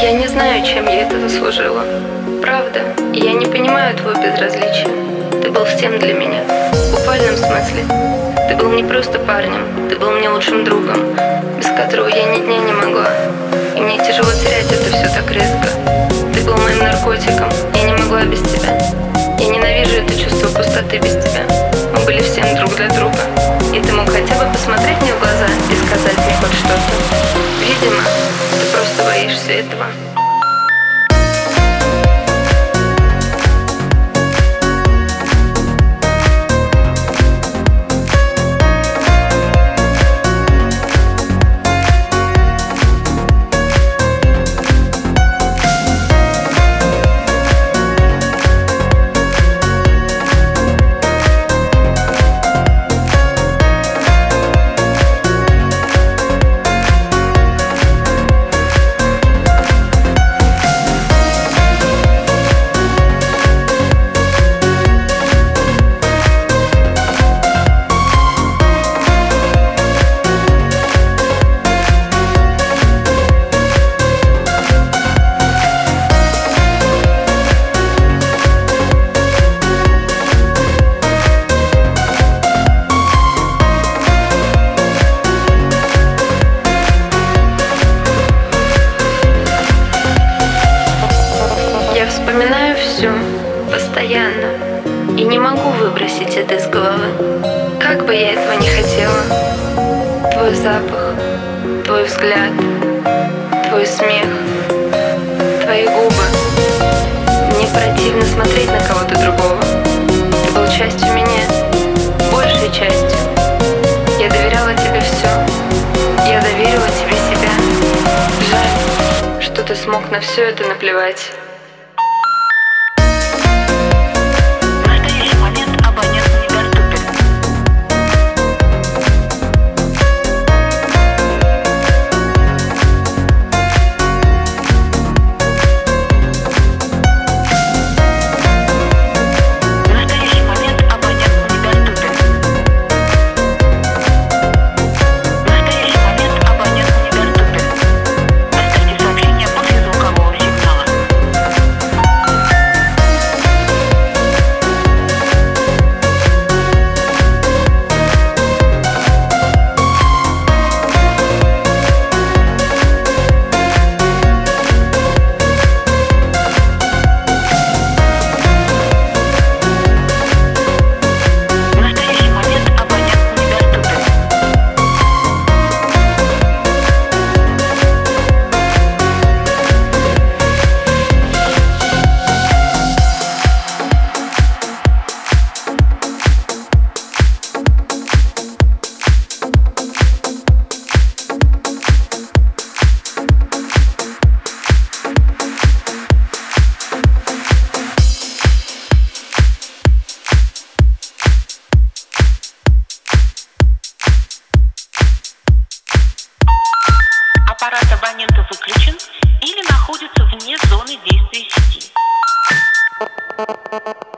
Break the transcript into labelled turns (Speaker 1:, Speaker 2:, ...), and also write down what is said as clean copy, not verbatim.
Speaker 1: Я не знаю, чем я это заслужила. Правда, и я не понимаю твое безразличие. Ты был всем для меня. В буквальном смысле. Ты был не просто парнем, ты был мне лучшим другом, без которого я ни дня не могла. И мне тяжело терять это все так резко. Ты был моим наркотиком, я не могла без тебя. Я ненавижу это чувство пустоты без тебя. Мы были всем друг для друга. И ты мог хотя бы посмотреть мне в глаза и сказать мне хоть что-то. Видимо, ты просто боишься этого. Я вспоминаю все постоянно и не могу выбросить это из головы. Как бы я этого не хотела. Твой запах, твой взгляд, твой смех, твои губы. Мне противно смотреть на кого-то другого. Ты был частью меня, большей частью. Я доверяла тебе все. Я доверила тебе себя. Жаль, что ты смог на все это наплевать.
Speaker 2: Аппарат абонента выключен или находится вне зоны действия сети.